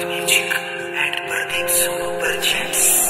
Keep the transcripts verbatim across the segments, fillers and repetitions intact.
Music and Pradeep Solo presents.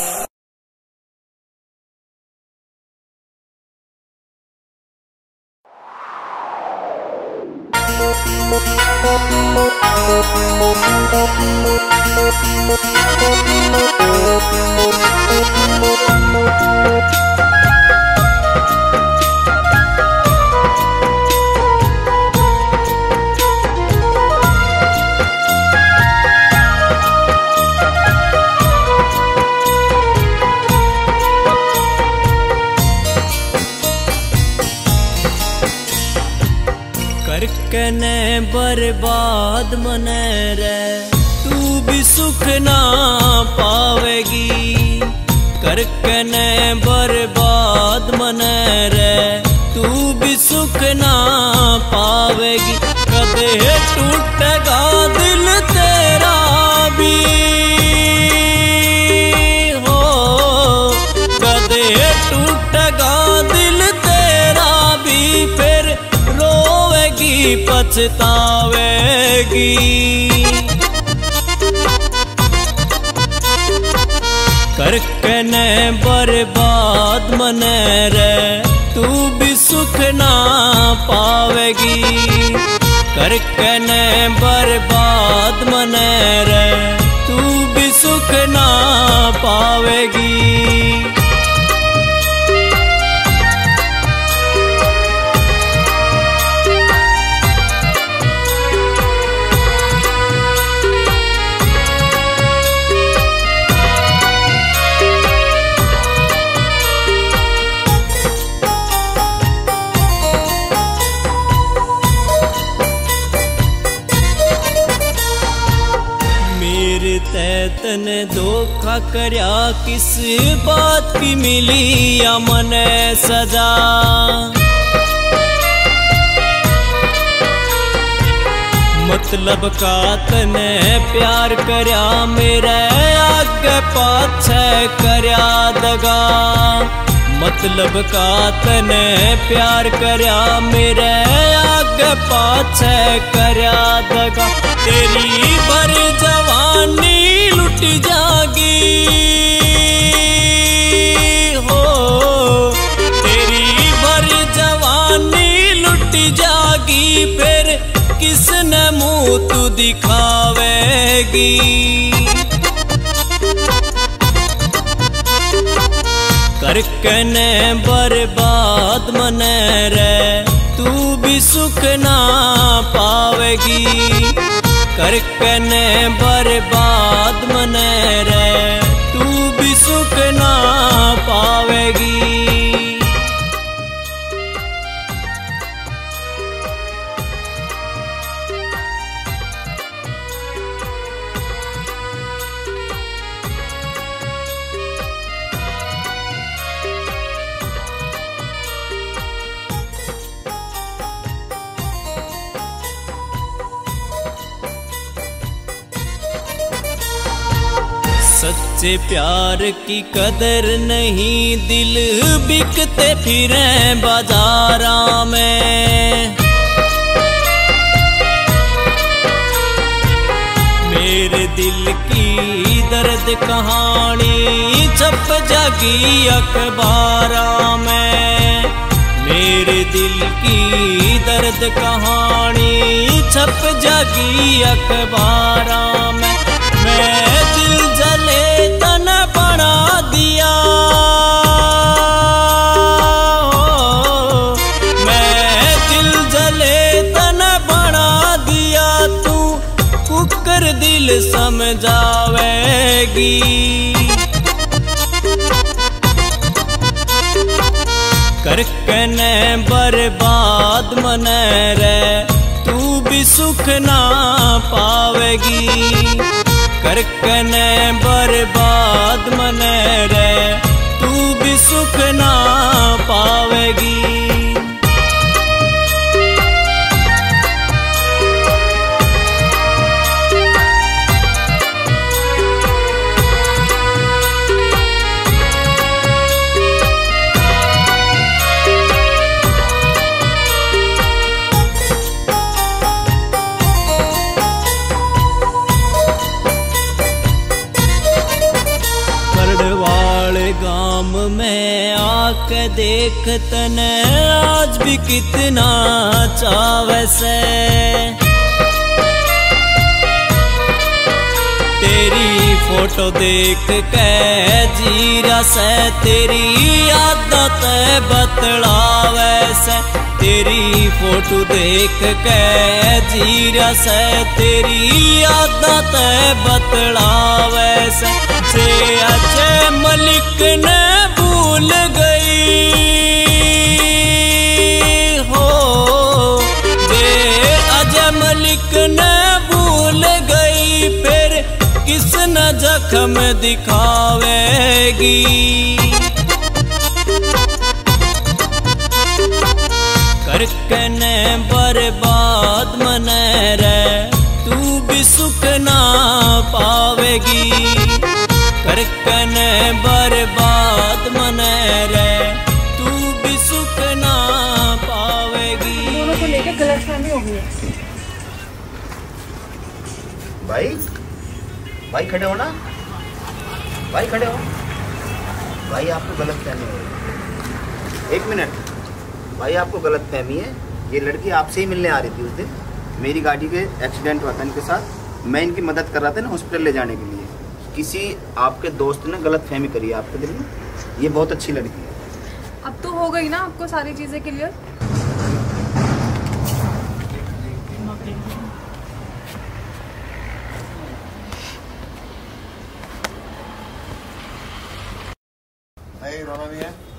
करकने बर्बाद मने रे तू भी सुख ना पावेगी। करकने बर्बाद मने रे तू भी सुख ना पावेगी। कदे टूटेगा दिल तेरा भी हो, कदे टूटेगा दिल तेरा भी फिर पछतावेगी। करकने बर्बाद मने रे तू भी सुख ना पावेगी। करकने बर्बाद मने रे तू भी सुख ना पावेगी। तने धोखा करया किस बात की मिली या मने सजा। मतलब का तने प्यार करया मेरे आगे पाछे करया दगा। मतलब का तने प्यार करया मेरे आगे पाछे करया दगा। तेरी भर जवानी लुट जागी हो, तेरी भर जवानी लुट जागी फिर किसने मुंह तू दिखावेगी। करकने बर्बाद मने रे तू भी सुख ना पावेगी। करकने बर्बाद मने रे तू भी सुख ना पावेगी। सच्चे प्यार की कदर नहीं दिल बिकते फिरे बाजारा में। मेरे दिल की दर्द कहानी छप जागी अखबारा में। मेरे दिल की दर्द कहानी छप जागी अखबारा में। मैं दिल जले तन बना दिया हो, मैं दिल जले तन बना दिया तू कुकर दिल समझावेगी। करकने बर्बाद मने रे तू भी सुख ना पावेगी। करकने बर्बाद मने रे तू भी सुख ना पावेगी। शाम में आके देख तने आज भी कितना चावे से। तेरी फोटो देख के जीरा से तेरी आदत बतलावे से। तेरी फोटो देख के जीरा से तेरी आदत बतलावे से। जे अजय मलिक ने भूल गई हो, जे अजय मलिक ने भूल गई फिर किस न जख्म दिखावेगी। करके ने बर्बाद मने रे तू भी सुख ना पावेगी। करके ने बर्बाद मने रे तू भी सुख ना पावेगी। दोनों को लेकर गलतफहमी हो गई है। भाई भाई खड़े हो ना, भाई खड़े हो। भाई आपको गलत फहमी हो रही। एक मिनट भाई, आपको गलत फहमी है। ये लड़की आपसे ही मिलने आ रही थी उस दिन। मेरी गाड़ी के एक्सीडेंट हुआ था इनके साथ, मैं इनकी मदद कर रहा था ना हॉस्पिटल ले जाने के लिए। किसी आपके दोस्त ने गलत फहमी करी है आपके दिल में। ये बहुत अच्छी लड़की है। अब तो हो गई ना आपको सारी चीजें क्लियर। रोना भी है।